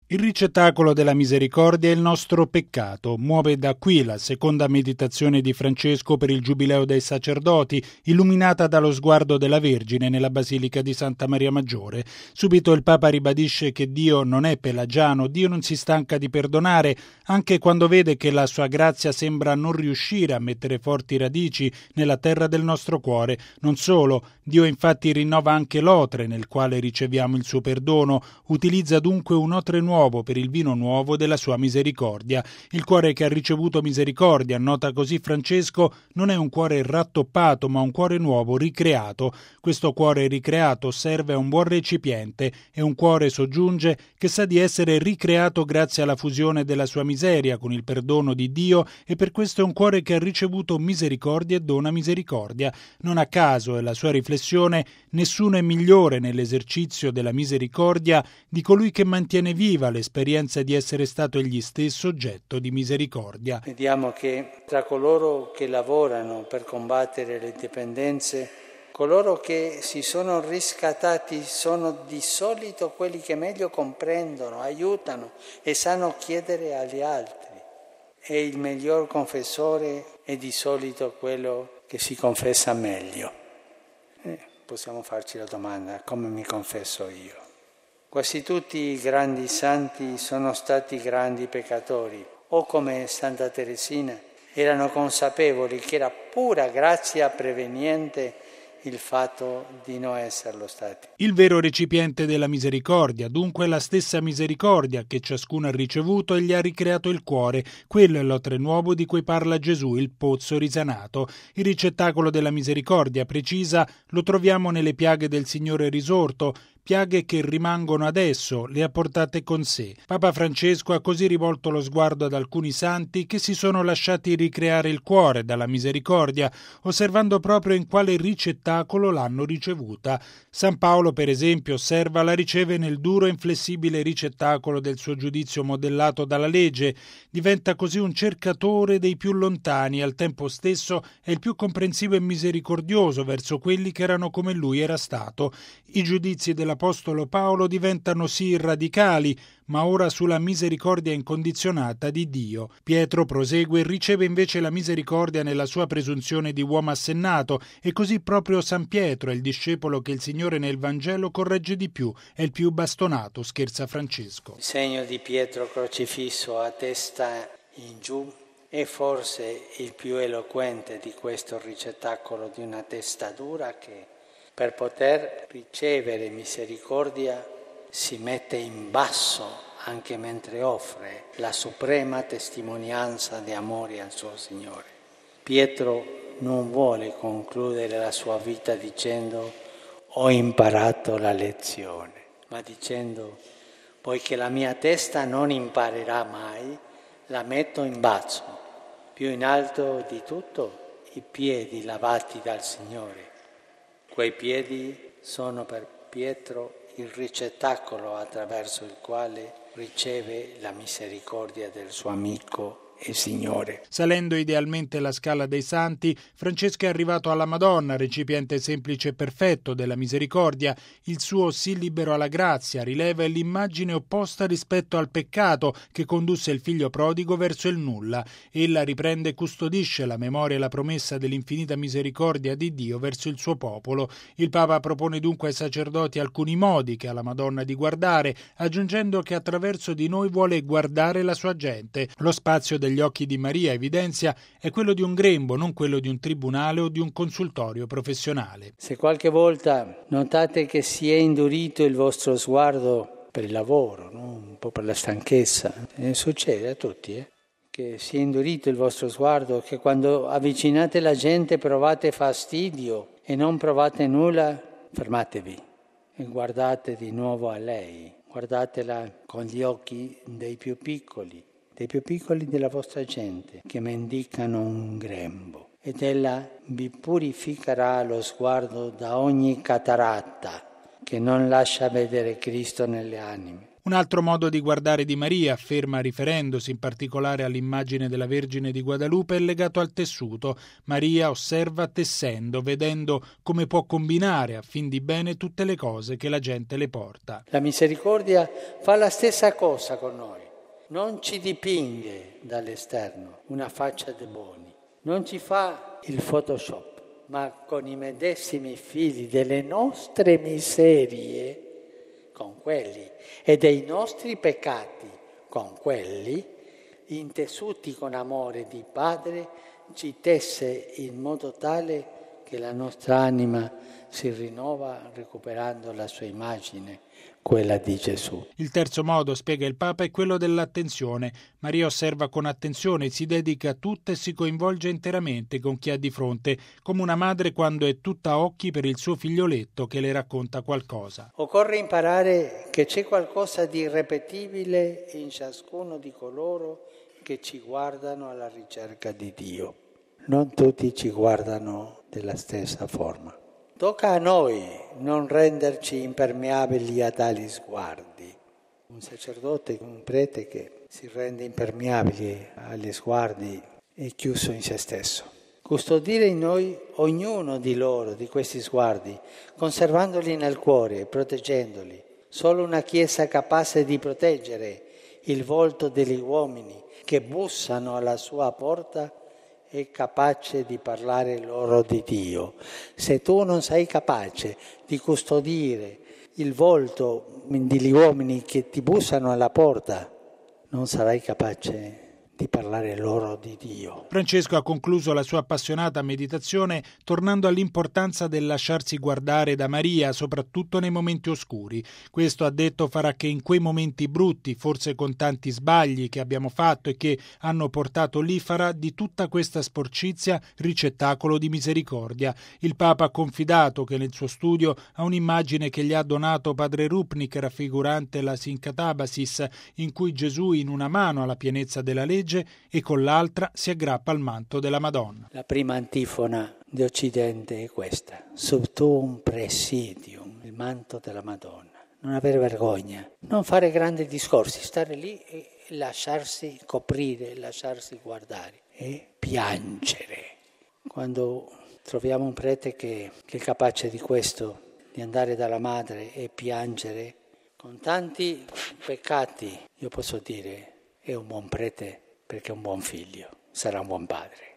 Il ricettacolo della misericordia è il nostro peccato. Muove da qui la seconda meditazione di Francesco per il Giubileo dei sacerdoti, illuminata dallo sguardo della Vergine nella Basilica di Santa Maria Maggiore. Subito il Papa ribadisce che Dio non è pelagiano, Dio non si stanca di perdonare, anche quando vede che la sua grazia sembra non riuscire a mettere forti radici nella terra del nostro cuore. Non solo, Dio infatti rinnova anche l'otre nel quale riceviamo il suo perdono, utilizza dunque un otre nuovo per il vino nuovo della sua misericordia. Il cuore che ha ricevuto misericordia, nota così Francesco, non è un cuore rattoppato ma un cuore nuovo, ricreato. Questo cuore ricreato serve a un buon recipiente e un cuore, soggiunge, che sa di essere ricreato grazie alla fusione della sua miseria con il perdono di Dio, e per questo è un cuore che ha ricevuto misericordia e dona misericordia. Non a caso è la sua riflessione: nessuno è migliore nell'esercizio della misericordia di colui che mantiene viva l'esperienza di essere stato egli stesso oggetto di misericordia. Vediamo che tra coloro che lavorano per combattere le dipendenze, coloro che si sono riscattati sono di solito quelli che meglio comprendono, aiutano e sanno chiedere agli altri. E il miglior confessore è di solito quello che si confessa meglio. Possiamo farci la domanda: come mi confesso io? Quasi tutti i grandi santi sono stati grandi peccatori, o come Santa Teresina erano consapevoli che era pura grazia preveniente il fatto di non esserlo stati. Il vero recipiente della misericordia, dunque la stessa misericordia che ciascuno ha ricevuto e gli ha ricreato il cuore, quello è l'otre nuovo di cui parla Gesù, il pozzo risanato. Il ricettacolo della misericordia, precisa, lo troviamo nelle piaghe del Signore risorto, piaghe che rimangono adesso, le ha portate con sé. Papa Francesco ha così rivolto lo sguardo ad alcuni santi che si sono lasciati ricreare il cuore dalla misericordia, osservando proprio in quale ricettacolo l'hanno ricevuta. San Paolo, per esempio, osserva, la riceve nel duro e inflessibile ricettacolo del suo giudizio modellato dalla legge, diventa così un cercatore dei più lontani e al tempo stesso è il più comprensivo e misericordioso verso quelli che erano come lui era stato. I giudizi dell'Apostolo Paolo diventano sì radicali, ma ora sulla misericordia incondizionata di Dio. Pietro prosegue e riceve invece la misericordia nella sua presunzione di uomo assennato, e così proprio San Pietro è il discepolo che il Signore nel Vangelo corregge di più, è il più bastonato, scherza Francesco. Il segno di Pietro crocifisso a testa in giù è forse il più eloquente di questo ricettacolo di una testa dura che, per poter ricevere misericordia, si mette in basso anche mentre offre la suprema testimonianza di amore al suo Signore. Pietro non vuole concludere la sua vita dicendo ho imparato la lezione, ma dicendo poiché la mia testa non imparerà mai, la metto in basso, più in alto di tutto i piedi lavati dal Signore. Quei piedi sono per Pietro il ricettacolo attraverso il quale riceve la misericordia del suo amico e Signore. Salendo idealmente la scala dei santi, Francesco è arrivato alla Madonna, recipiente semplice e perfetto della misericordia. Il suo sì libero alla grazia rileva l'immagine opposta rispetto al peccato che condusse il figlio prodigo verso il nulla. Ella riprende e custodisce la memoria e la promessa dell'infinita misericordia di Dio verso il suo popolo. Il Papa propone dunque ai sacerdoti alcuni modi che ha la Madonna di guardare, aggiungendo che attraverso di noi vuole guardare la sua gente. Lo spazio degli occhi di Maria, evidenzia, è quello di un grembo, non quello di un tribunale o di un consultorio professionale. Se qualche volta notate che si è indurito il vostro sguardo per il lavoro, no? Un po' per la stanchezza, succede a tutti, che si è indurito il vostro sguardo, che quando avvicinate la gente provate fastidio e non provate nulla, fermatevi e guardate di nuovo a lei, guardatela con gli occhi dei più piccoli della vostra gente, che mendicano un grembo. Ed ella vi purificherà lo sguardo da ogni cataratta che non lascia vedere Cristo nelle anime. Un altro modo di guardare di Maria, afferma riferendosi in particolare all'immagine della Vergine di Guadalupe, è legato al tessuto. Maria osserva tessendo, vedendo come può combinare a fin di bene tutte le cose che la gente le porta. La misericordia fa la stessa cosa con noi. Non ci dipinge dall'esterno una faccia de buoni, non ci fa il Photoshop, ma con i medesimi fili delle nostre miserie, con quelli, e dei nostri peccati, con quelli, intessuti con amore di Padre, ci tesse in modo tale che la nostra anima si rinnova recuperando la sua immagine, quella di Gesù. Il terzo modo, spiega il Papa, è quello dell'attenzione. Maria osserva con attenzione, si dedica a tutto e si coinvolge interamente con chi ha di fronte, come una madre quando è tutta occhi per il suo figlioletto che le racconta qualcosa. Occorre imparare che c'è qualcosa di irrepetibile in ciascuno di coloro che ci guardano alla ricerca di Dio. Non tutti ci guardano della stessa forma. Tocca a noi non renderci impermeabili a tali sguardi. Un sacerdote, un prete che si rende impermeabile agli sguardi è chiuso in se stesso. Custodire in noi ognuno di loro, di questi sguardi, conservandoli nel cuore e proteggendoli. Solo una Chiesa capace di proteggere il volto degli uomini che bussano alla sua porta è capace di parlare loro di Dio. Se tu non sei capace di custodire il volto degli uomini che ti bussano alla porta, non sarai capace di parlare loro di Dio. Francesco ha concluso la sua appassionata meditazione tornando all'importanza del lasciarsi guardare da Maria, soprattutto nei momenti oscuri. Questo, ha detto, farà che in quei momenti brutti, forse con tanti sbagli che abbiamo fatto e che hanno portato lì, farà di tutta questa sporcizia ricettacolo di misericordia. Il Papa ha confidato che nel suo studio ha un'immagine che gli ha donato padre Rupnik, raffigurante la Syncatabasis, in cui Gesù in una mano ha la pienezza della legge e con l'altra si aggrappa al manto della Madonna. La prima antifona di Occidente è questa: sub tuum praesidium, il manto della Madonna. Non avere vergogna, non fare grandi discorsi, stare lì e lasciarsi coprire, lasciarsi guardare e piangere. Quando troviamo un prete che è capace di questo, di andare dalla madre e piangere, con tanti peccati, io posso dire, è un buon prete, perché è un buon figlio, sarà un buon padre.